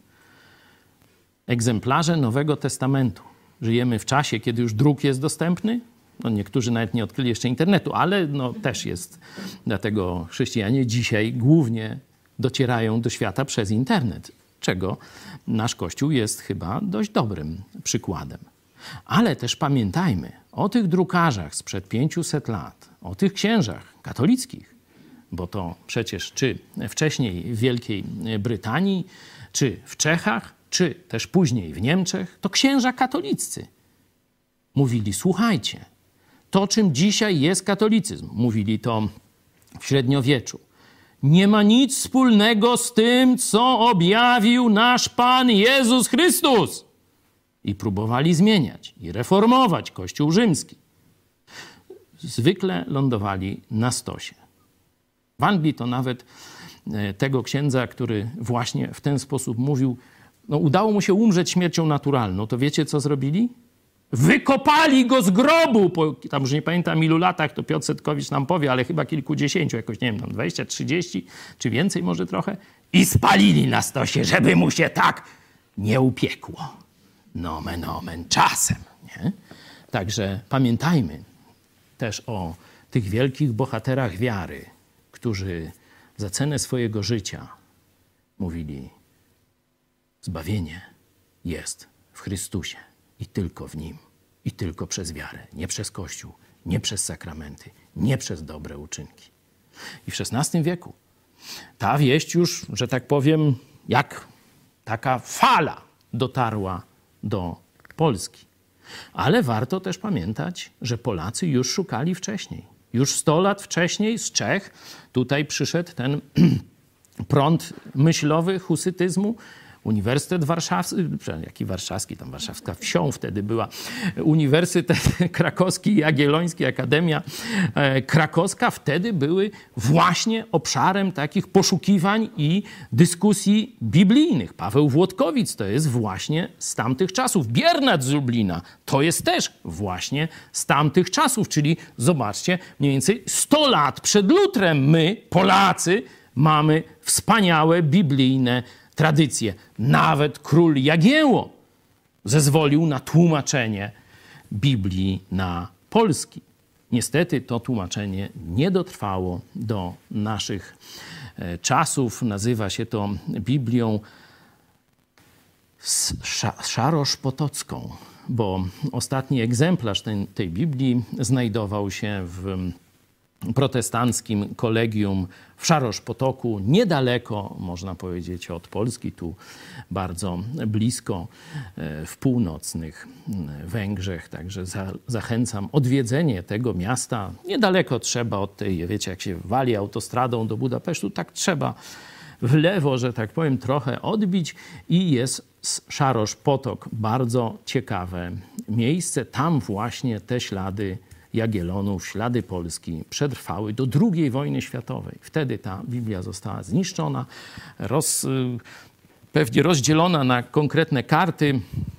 egzemplarze Nowego Testamentu. Żyjemy w czasie, kiedy już druk jest dostępny. No niektórzy nawet nie odkryli jeszcze internetu, ale no też jest. Dlatego chrześcijanie dzisiaj głównie docierają do świata przez internet, czego nasz Kościół jest chyba dość dobrym przykładem. Ale też pamiętajmy o tych drukarzach sprzed pięciuset lat, o tych księżach katolickich, bo to przecież czy wcześniej w Wielkiej Brytanii, czy w Czechach, czy też później w Niemczech, to księża katoliccy mówili, słuchajcie, to czym dzisiaj jest katolicyzm, mówili to w średniowieczu, nie ma nic wspólnego z tym, co objawił nasz Pan Jezus Chrystus. I próbowali zmieniać i reformować Kościół rzymski. Zwykle lądowali na stosie. W Anglii to nawet tego księdza, który właśnie w ten sposób mówił, no udało mu się umrzeć śmiercią naturalną. To wiecie, co zrobili? Wykopali go z grobu, po, tam już nie pamiętam ilu latach, to Piotr Setkowicz nam powie, ale chyba kilkudziesięciu, jakoś nie wiem, tam dwadzieścia, trzydzieści, czy więcej może trochę. I spalili na stosie, żeby mu się tak nie upiekło. Nomen omen, czasem. Nie? Także pamiętajmy też o tych wielkich bohaterach wiary, którzy za cenę swojego życia mówili, zbawienie jest w Chrystusie i tylko w Nim, i tylko przez wiarę, nie przez Kościół, nie przez sakramenty, nie przez dobre uczynki. I w szesnastym wieku ta wieść już, że tak powiem, jak taka fala dotarła do Polski. Ale warto też pamiętać, że Polacy już szukali wcześniej. Już sto lat wcześniej z Czech tutaj przyszedł ten prąd myślowy husytyzmu. Uniwersytet Warszawski, jaki warszawski, tam warszawska wsią wtedy była, Uniwersytet Krakowski i Jagielloński, Akademia Krakowska wtedy były właśnie obszarem takich poszukiwań i dyskusji biblijnych. Paweł Włodkowic to jest właśnie z tamtych czasów. Biernat z Lublina to jest też właśnie z tamtych czasów, czyli zobaczcie, mniej więcej sto lat przed Lutrem my, Polacy, mamy wspaniałe biblijne tradycje. Nawet król Jagiełło zezwolił na tłumaczenie Biblii na polski. Niestety to tłumaczenie nie dotrwało do naszych czasów. Nazywa się to Biblią szaroszpotocką, bo ostatni egzemplarz tej, tej Biblii znajdował się w protestanckim kolegium w Szaroszpotoku, niedaleko, można powiedzieć, od Polski, tu bardzo blisko, w północnych Węgrzech. Także za, zachęcam odwiedzenie tego miasta. Niedaleko trzeba od tej, wiecie, jak się wali autostradą do Budapesztu, tak trzeba w lewo, że tak powiem, trochę odbić i jest Szaroszpotok. Bardzo ciekawe miejsce. Tam właśnie te ślady Jagiellonów, ślady Polski przetrwały do drugiej wojny światowej. Wtedy ta Biblia została zniszczona, roz, pewnie rozdzielona na konkretne karty.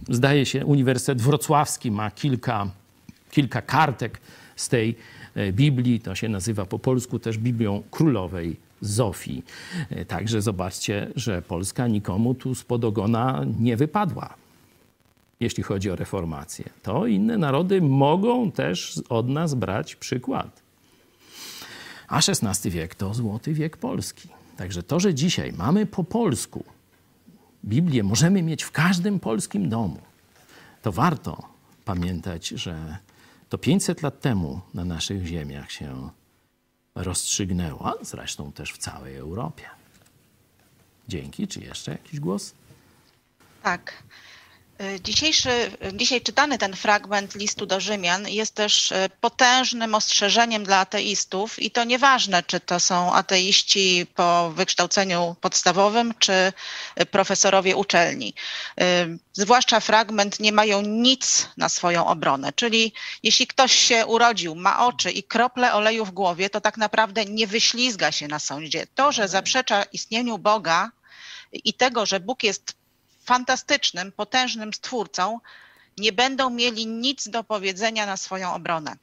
zdaje się, Uniwersytet Wrocławski ma kilka, kilka kartek z tej Biblii. To się nazywa po polsku też Biblią Królowej Zofii. Także zobaczcie, że Polska nikomu tu spod ogona nie wypadła, jeśli chodzi o reformację. To inne narody mogą też od nas brać przykład. A szesnasty wiek to złoty wiek Polski. Także to, że dzisiaj mamy po polsku Biblię, możemy mieć w każdym polskim domu, to warto pamiętać, że to pięćset lat temu na naszych ziemiach się rozstrzygnęło, a zresztą też w całej Europie. Dzięki. Czy jeszcze jakiś głos? Tak. Dzisiejszy, dzisiaj czytany ten fragment listu do Rzymian jest też potężnym ostrzeżeniem dla ateistów i to nieważne, czy to są ateiści po wykształceniu podstawowym, czy profesorowie uczelni. Zwłaszcza fragment nie mają nic na swoją obronę, czyli jeśli ktoś się urodził, ma oczy i krople oleju w głowie, to tak naprawdę nie wyślizga się na sądzie. To, że zaprzecza istnieniu Boga i tego, że Bóg jest fantastycznym, potężnym stwórcą, nie będą mieli nic do powiedzenia na swoją obronę.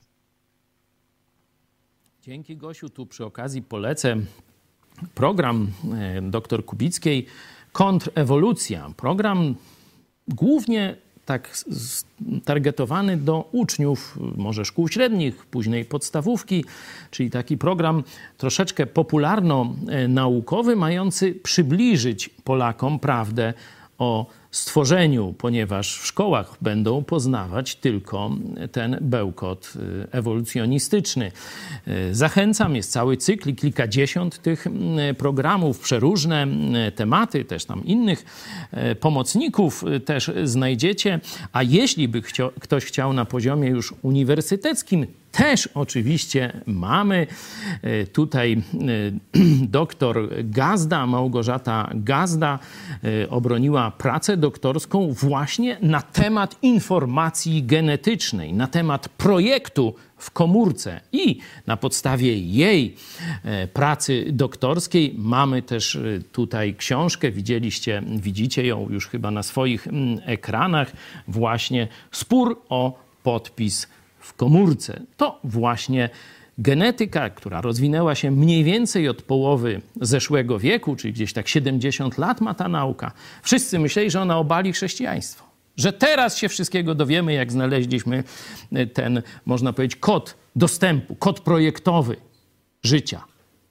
Dzięki, Gosiu. Tu przy okazji polecę program dr Kubickiej Kontrewolucja. Program głównie tak targetowany do uczniów, może szkół średnich, później podstawówki, czyli taki program troszeczkę popularno-naukowy, mający przybliżyć Polakom prawdę o stworzeniu, ponieważ w szkołach będą poznawać tylko ten bełkot ewolucjonistyczny. Zachęcam, jest cały cykl i kilkadziesiąt tych programów, przeróżne tematy, też tam innych pomocników też znajdziecie. A jeśli by chcio, ktoś chciał na poziomie już uniwersyteckim, też oczywiście mamy tutaj doktor Gazda, Małgorzata Gazda obroniła pracę doktorską właśnie na temat informacji genetycznej, na temat projektu w komórce i na podstawie jej pracy doktorskiej mamy też tutaj książkę, widzieliście, widzicie ją już chyba na swoich ekranach, właśnie Spór o podpis w komórce. To właśnie genetyka, która rozwinęła się mniej więcej od połowy zeszłego wieku, czyli gdzieś tak siedemdziesiąt lat ma ta nauka. Wszyscy myśleli, że ona obali chrześcijaństwo. Że teraz się wszystkiego dowiemy, jak znaleźliśmy ten, można powiedzieć, kod dostępu, kod projektowy życia.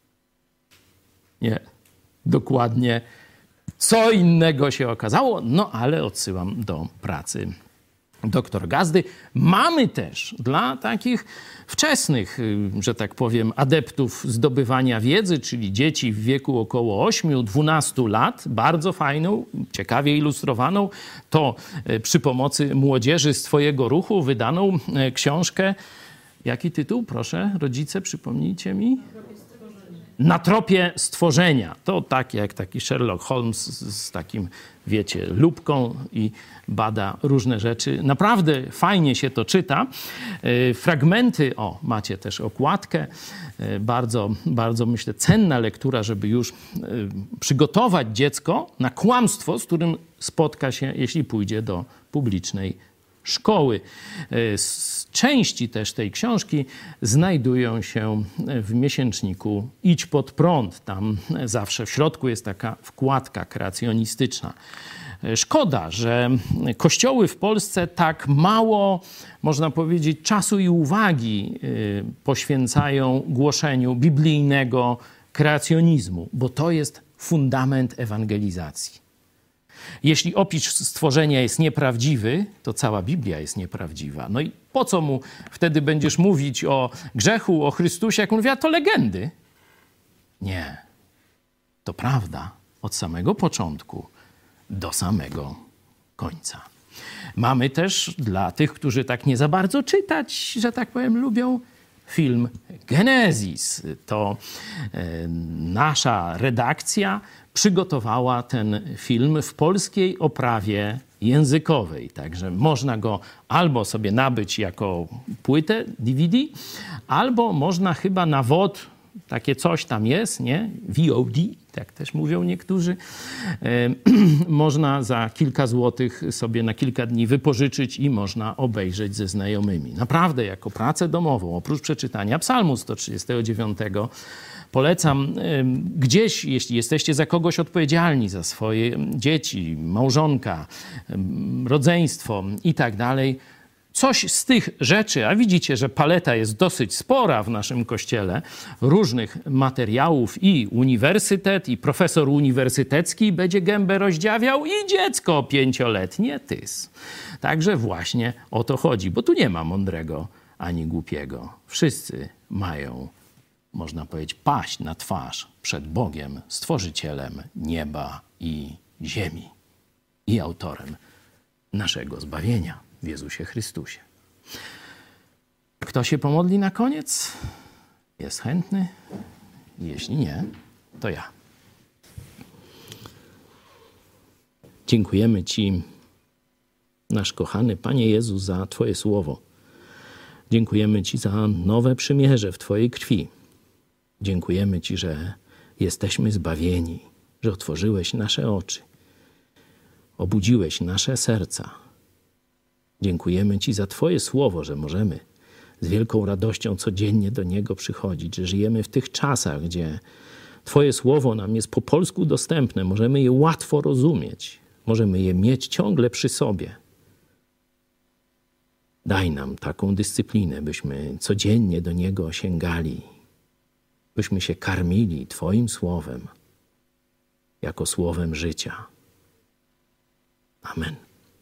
Nie, dokładnie co innego się okazało, no ale odsyłam do pracy doktor Gazdy. Mamy też dla takich wczesnych, że tak powiem, adeptów zdobywania wiedzy, czyli dzieci w wieku około ośmiu do dwunastu lat, bardzo fajną, ciekawie ilustrowaną, to przy pomocy młodzieży z Twojego ruchu wydaną książkę. Jaki tytuł? Proszę, rodzice, przypomnijcie mi. Na tropie stworzenia. To tak jak taki Sherlock Holmes z, z takim, wiecie, lupką i bada różne rzeczy. Naprawdę fajnie się to czyta. Fragmenty, o, macie też okładkę. Bardzo, bardzo, myślę, cenna lektura, żeby już przygotować dziecko na kłamstwo, z którym spotka się, jeśli pójdzie do publicznej szkoły. Części też tej książki znajdują się w miesięczniku Idź pod prąd. Tam zawsze w środku jest taka wkładka kreacjonistyczna. Szkoda, że kościoły w Polsce tak mało, można powiedzieć, czasu i uwagi poświęcają głoszeniu biblijnego kreacjonizmu, bo to jest fundament ewangelizacji. Jeśli opis stworzenia jest nieprawdziwy, to cała Biblia jest nieprawdziwa. No i po co mu wtedy będziesz mówić o grzechu, o Chrystusie, jak on mówi, a to legendy? Nie. To prawda od samego początku do samego końca. Mamy też dla tych, którzy tak nie za bardzo czytać, że tak powiem, lubią, film Genezis. To e, nasza redakcja przygotowała ten film w polskiej oprawie językowej. Także można go albo sobie nabyć jako płytę D V D, albo można chyba na W O D takie coś tam jest, nie? V O D, tak też mówią niektórzy. E, można za kilka złotych sobie na kilka dni wypożyczyć i można obejrzeć ze znajomymi. Naprawdę, jako pracę domową, oprócz przeczytania Psalmu sto trzydziestego dziewiątego, polecam gdzieś, jeśli jesteście za kogoś odpowiedzialni, za swoje dzieci, małżonka, rodzeństwo i tak dalej, coś z tych rzeczy, a widzicie, że paleta jest dosyć spora w naszym kościele, różnych materiałów i uniwersytet, i profesor uniwersytecki będzie gębę rozdziawiał i dziecko pięcioletnie tys. Także właśnie o to chodzi, bo tu nie ma mądrego ani głupiego. Wszyscy mają, można powiedzieć, paść na twarz przed Bogiem, Stworzycielem nieba i ziemi i autorem naszego zbawienia w Jezusie Chrystusie. Kto się pomodli na koniec? Jest chętny? Jeśli nie, to ja. Dziękujemy Ci, nasz kochany Panie Jezu, za Twoje słowo. Dziękujemy Ci za nowe przymierze w Twojej krwi. Dziękujemy Ci, że jesteśmy zbawieni, że otworzyłeś nasze oczy, obudziłeś nasze serca. Dziękujemy Ci za Twoje słowo, że możemy z wielką radością codziennie do niego przychodzić, że żyjemy w tych czasach, gdzie Twoje słowo nam jest po polsku dostępne, możemy je łatwo rozumieć, możemy je mieć ciągle przy sobie. Daj nam taką dyscyplinę, byśmy codziennie do niego sięgali, byśmy się karmili Twoim słowem jako słowem życia. Amen.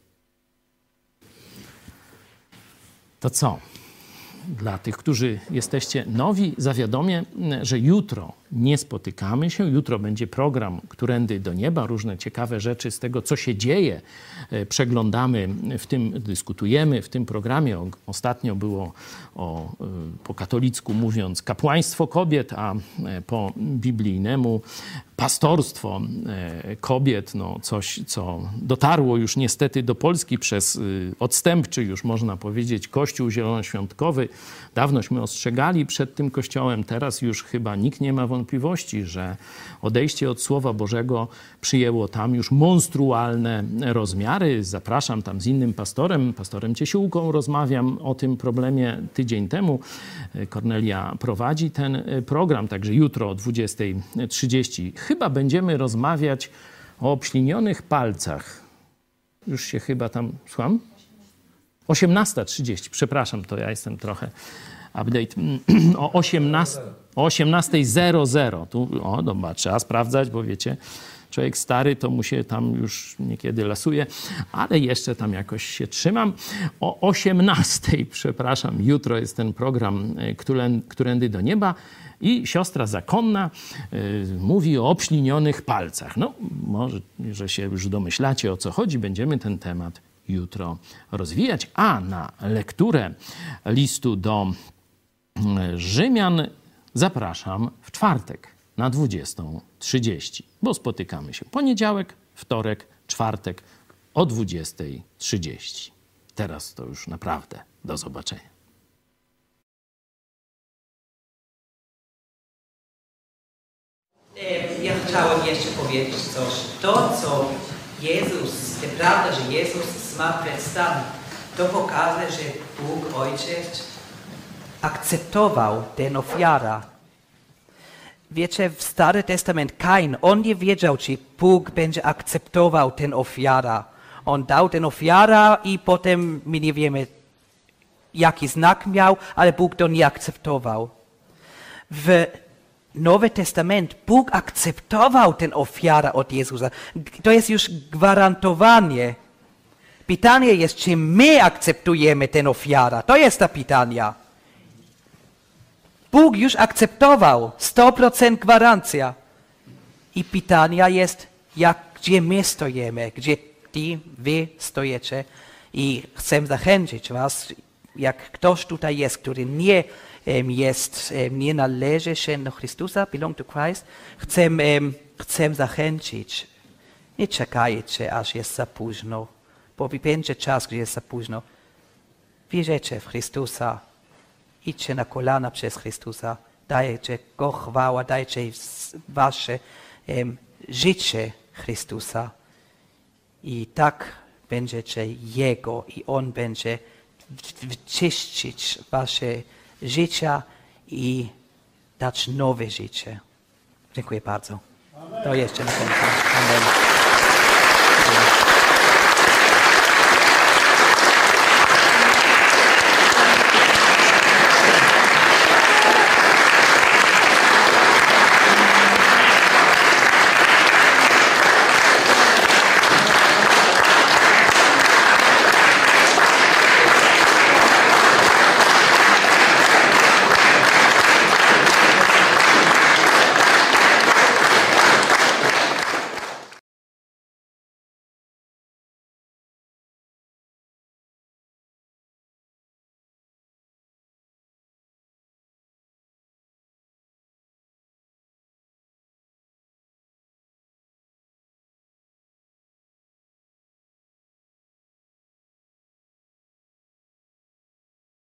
To co? Dla tych, którzy jesteście nowi, zawiadomię, że jutro nie spotykamy się. Jutro będzie program Którędy do nieba. Różne ciekawe rzeczy z tego, co się dzieje, przeglądamy, w tym dyskutujemy. W tym programie ostatnio było o, po katolicku mówiąc, kapłaństwo kobiet, a po biblijnemu pastorstwo kobiet. No coś, co dotarło już niestety do Polski przez odstępczy, już można powiedzieć, Kościół Zielonoświątkowy. Dawnośmy ostrzegali przed tym kościołem, teraz już chyba nikt nie ma wątpliwości, że odejście od Słowa Bożego przyjęło tam już monstrualne rozmiary. Zapraszam tam z innym pastorem, pastorem Ciesiółką, rozmawiam o tym problemie tydzień temu. Kornelia prowadzi ten program, także jutro o dwudziestej trzydzieści chyba będziemy rozmawiać o obślinionych palcach. Już się chyba tam, słucham? osiemnasta trzydzieści, przepraszam, to ja jestem trochę update. O osiemnasta zero zero. Tu, o, dobra, trzeba sprawdzać, bo wiecie, człowiek stary to mu się tam już niekiedy lasuje, ale jeszcze tam jakoś się trzymam. O osiemnastej, przepraszam, jutro jest ten program Którędy do nieba i siostra zakonna y, mówi o obślinionych palcach. No, może, że się już domyślacie, o co chodzi, będziemy ten temat jutro rozwijać, a na lekturę listu do Rzymian zapraszam w czwartek na dwudziestą trzydzieści, bo spotykamy się poniedziałek, wtorek, czwartek o dwudziestej trzydzieści. Teraz to już naprawdę do zobaczenia. Ja chciałem jeszcze powiedzieć coś. To, co Jezus, to prawda, że Jezus zmartwychwstał, to pokazuje, że Bóg Ojciec akceptował tę ofiarę. Wiecie, w Starym Testamencie Kain, on nie wiedział, czy Bóg będzie akceptował tę ofiarę. On dał tę ofiarę i potem my nie wiemy, jaki znak miał, ale Bóg to nie akceptował. W Nowy Testament Bóg akceptował tę ofiarę od Jezusa. To jest już gwarantowanie. Pytanie jest, czy my akceptujemy tę ofiarę. To jest to pytanie. Bóg już akceptował. sto procent gwarancja. I pytanie jest, jak, gdzie my stoimy, gdzie ty, wy stoicie. I chcę zachęcić was, jak ktoś tutaj jest, który nie jest, nie należy się do Chrystusa, belong to Christ, chcę, chcę zachęcić, nie czekajcie, aż jest za późno, bo będzie czas, gdzie jest za późno. Wierzycie w Chrystusa, idźcie na kolana przez Chrystusa, dajcie Go chwała, dajcie wasze um, życie Chrystusa i tak będziecie Jego i On będzie czyścić wasze życie i dać nowe życie. Dziękuję bardzo. To jeszcze na końcu. Amen.